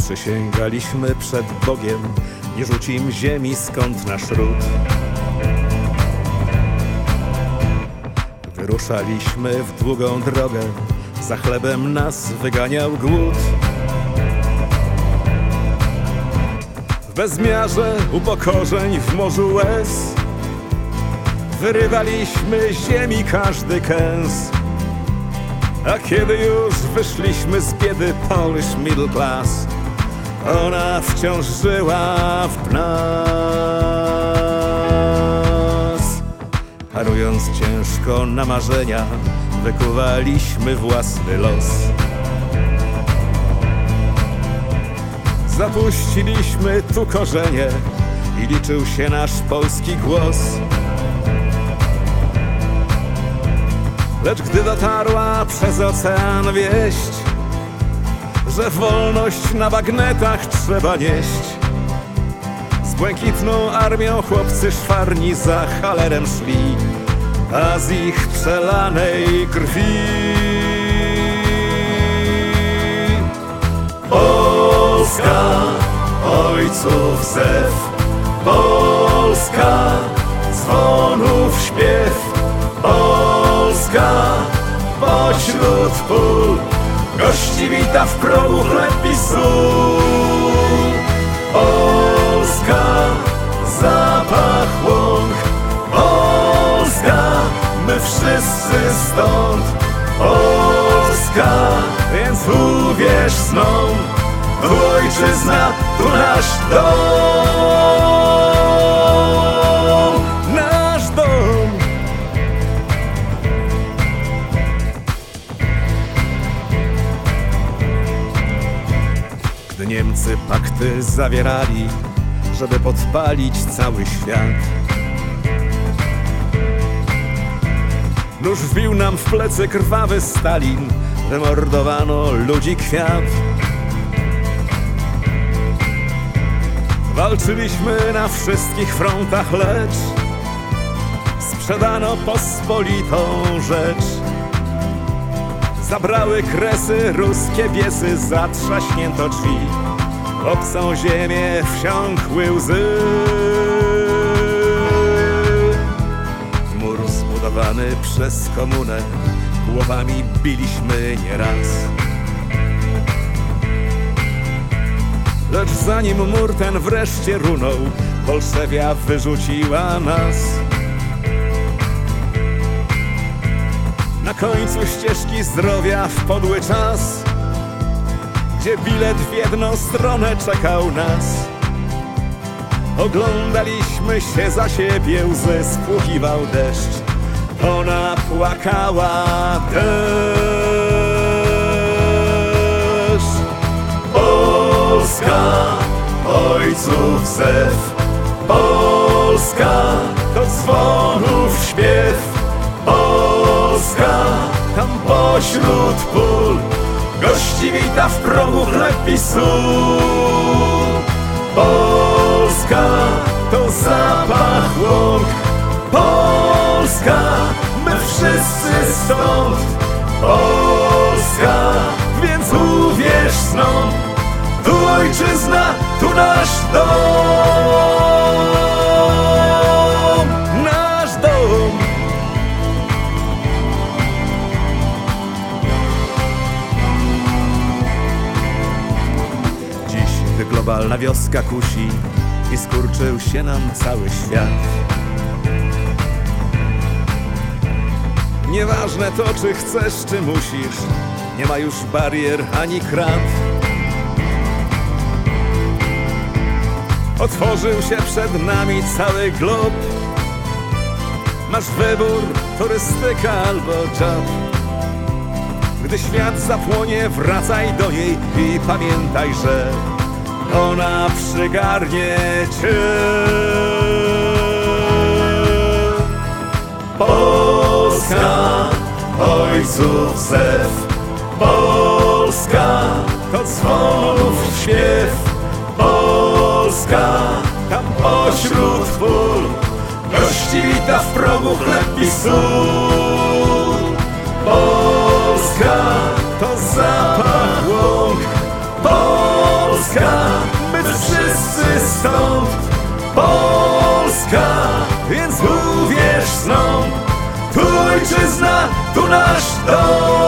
Przysięgaliśmy przed Bogiem, nie rzucim ziemi, skąd nasz ród. Wyruszaliśmy w długą drogę, za chlebem nas wyganiał głód. W bezmiarze upokorzeń, w morzu łez wyrywaliśmy ziemi każdy kęs. A kiedy już wyszliśmy z biedy, Polish middle class, ona wciąż żyła w nas. Harując ciężko na marzenia, wykuwaliśmy własny los. Zapuściliśmy tu korzenie i liczył się nasz polski głos. Lecz gdy dotarła przez ocean wieść, że wolność na bagnetach trzeba nieść, z błękitną armią chłopcy szwarni za Halerem szli, a z ich przelanej krwi Polska, ojców zew, Polska, dzwonów śpiew, Polska, pośród pól gości wita w progu chleb i sól. Polska, zapach łąk, Polska, my wszyscy stąd. Polska, więc uwierz snom, tu ojczyzna, tu nasz dom. Nasz dom. Gdy Niemcy pakty zawierali, żeby podpalić cały świat, nóż wbił nam w plecy krwawy Stalin, wymordowano ludzi kwiat. Walczyliśmy na wszystkich frontach, lecz sprzedano pospolitą rzecz. Zabrały kresy ruskie biesy, zatrzaśnięto drzwi, w obcą ziemię wsiąkły łzy. Mur zbudowany przez komunę, głowami biliśmy nieraz. Lecz zanim mur ten wreszcie runął, Bolszewia wyrzuciła nas. Na końcu ścieżki zdrowia w podły czas, gdzie bilet w jedną stronę czekał nas. Oglądaliśmy się za siebie, łzy spłukiwał deszcz, ona płakała też. Polska, ojców zew, Polska, to dzwonów śpiew, Polska, tam pośród pól gości wita w progu chleb i sól. Polska, to zapach łąk, Polska, my wszyscy stąd. Polska, więc uwierz snom, tu ojczyzna, tu nasz dom. Nasz dom. Dziś, gdy globalna wioska kusi i skurczył się nam cały świat, nieważne to, czy chcesz, czy musisz, nie ma już barier ani krat. Otworzył się przed nami cały glob. Masz wybór, turystyka albo job. Gdy świat zapłonie, wracaj do niej i pamiętaj, że ona przygarnie cię. Polska, ojców zew, Polska, to dzwonów śpiew, Polska, tam pośród pól gości wita w progu chleb i sól. Polska, to zapach łąk, Polska, Polska, my wszyscy stąd. Polska, więc uwierz snom, tu ojczyzna, tu nasz dom.